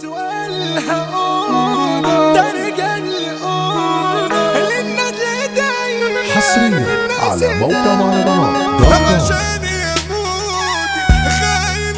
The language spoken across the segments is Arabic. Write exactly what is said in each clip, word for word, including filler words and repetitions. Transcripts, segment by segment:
سؤال هقوله ده رجال يقوله للنجل دايما حصريا على موقع مهرجانات دوت كوم. عشان يموت خاين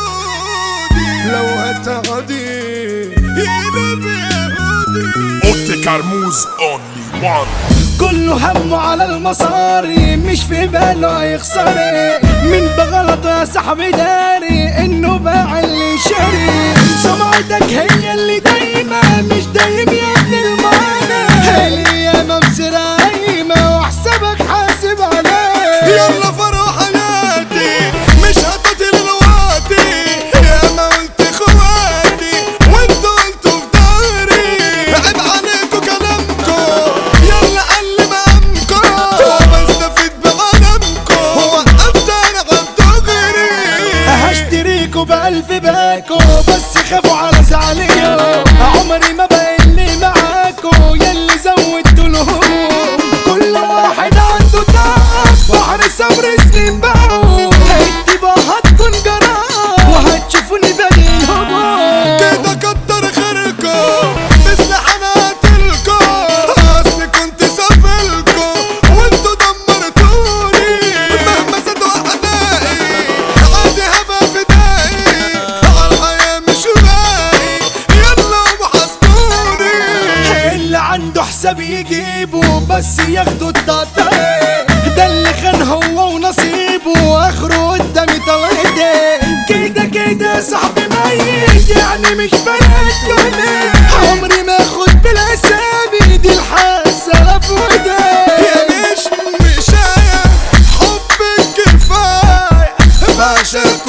غدودي لو هتعدي يقلب يهودي. اوتي كرموز اونلي وان. كله همه على المصاري مش في باله هيخسري من بغلطه يا صاحبي داري انه باع اللي شاري. سمعتك هي اللي دايما مش دايم يا ابن المعنى هالي يا مبصرة قايمة وحسابك حاسب عليه. يلا فرح حياتي مش هتطير الوقتي يا ما قلت اخواتي وانتوا قلتوا في ضهري عيب عليكوا كلامكوا يلا قلب امكوا بستفيد بغنمكوا وقفت انا غلط غيري. هشتريكوا بألف باكو بس خافوا على زعلية عمري ما باين لي معاكوا ياللي زودتوا الهموم. كل واحد عنده تعب بحر صبر سنين باعوا الطيبة هتكون جرام وهتشوفوني باقي الهموم. كده كتر خيركوا مثل حناتلكوا اصلي كنت سافلكوا وانتوا دمرتوني مهما زادوا اعدائي عادي هبقى فدائي عالحياة مش باقي يلا وحسبوني. اللي عنده حساب يجيبه بس ياخدوا التقطيع ده اللي خان هو ونصيبه اخره قدامي توحيدي. كده كده صاحبي ميت يعني مش فارق الدنيا عمري ما اخد بالحساب دي الحاسه في وداي. يا مش مشاية حبك كفايه بعشق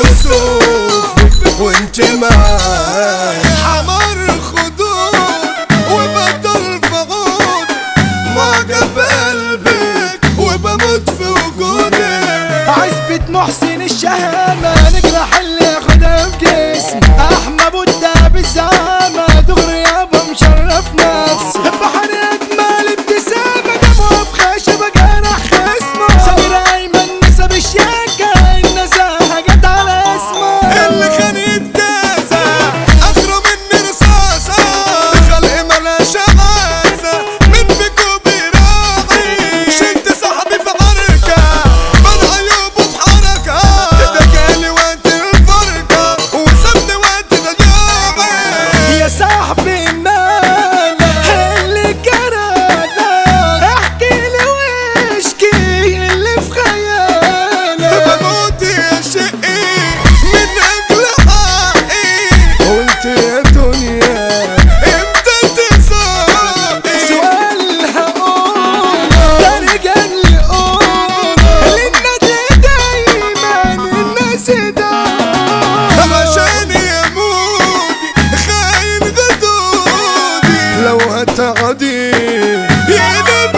كسوف وانت معايا حمر خدود وبطل فغود معجب قلبك وبموت في وجودك. عزبة محسن الشهامة نجرح اللي ياخدها في جسم احمى بودة بالزعامة دغري يابا مشرف نفسي بحر اجمل ابتسامة دموع بخشبة جرح خصمه سمير ايمن نسب الشياكة النزاهة جت على اسمه. اللي خان يتجازى اخره مني رصاصة خلق ملاش عازة من فيكو بيراعي شلت صاحبي في عركة بر عيوبه في حركة ده جالي وقت الفرقة وسابني وقت ضياعي. يا صاحبي مالك اللي جرالك احكيلي واشكي اللي في خيالك بموت يا شقي من اجل حقي قلت يا دنيا امتى تساقي. سؤال هقوله ده رجال يقوله للنجل دايما الناس دايما عشان يموت خاين غدودي لو هتعدي يقلب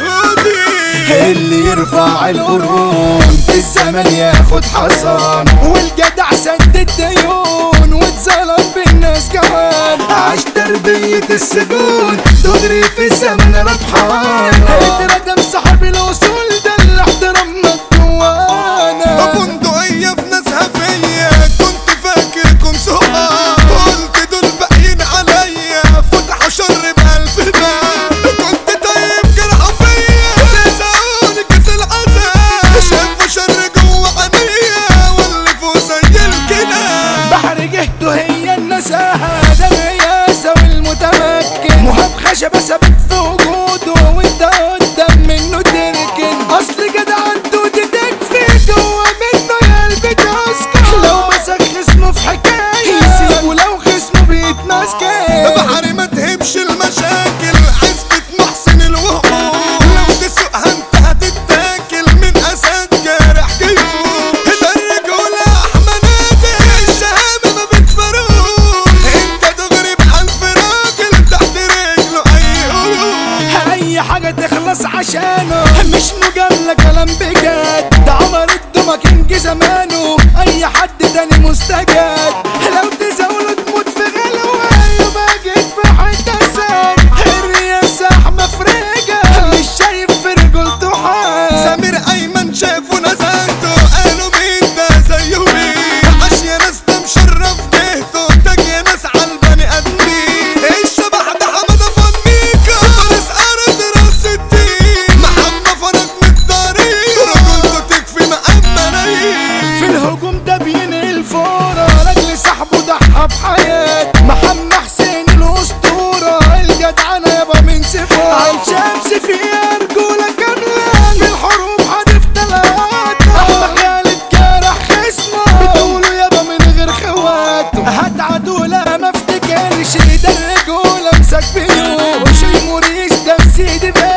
يهودي. اللي يرفع القرون في الزمن ياخد حصان والجدع سد الديون واتظلم بالناس كمان عاش تربية السجون تجري في الزمن ربحان اتردم صاحب الوصول ده اللي احترمنا جوانا. بندقية في ناسها فيا كنت فاكركم سوقا قلت دول باقيين عليا فتحوا شر بألف باب كنت طيب جرحوا فيا لسعوني كاس العذاب شافوا شر جوا عينيا واللفوا زي الكلاب. بحر جهته هي النزاهة ده الرياسة والمتمكن مهاب خشبة ثابت في وجوده وانت قدام منه تركن اصل جدع عنده تكفي جوا منه يا قلبي تسكن لو مسك خصمه في حكاية يسيبه لو خصمه بيتمسكن. بحر ما تهبش المشاكل عزبة محسن الوقوف لو تسوقها انت هتتاكل من اسد جارح جيوب ده الرجولة احمى نادر الشهامة ما بتفروق انت دغري بألف راجل تحت رجله اي قلوب. اي حاجة تخلص عشانه مش مجاملة كلام بجد ده عمر الدمى كينج زمانه اي حد تاني مستجد لو تزاوله تموت في غلوة يبقى جيت في حتة سد الرياسة احمى فريجة مش شايف في رجولته حال. سمير ايمن شافوا نزلته قالوا مين ده زيه مين عاش يا ناس ده مشرف جهته تاج يا ناس عالبني ما افتكرش ده الرجولة مسك بيوم وشي مريش ده بسيدي بيه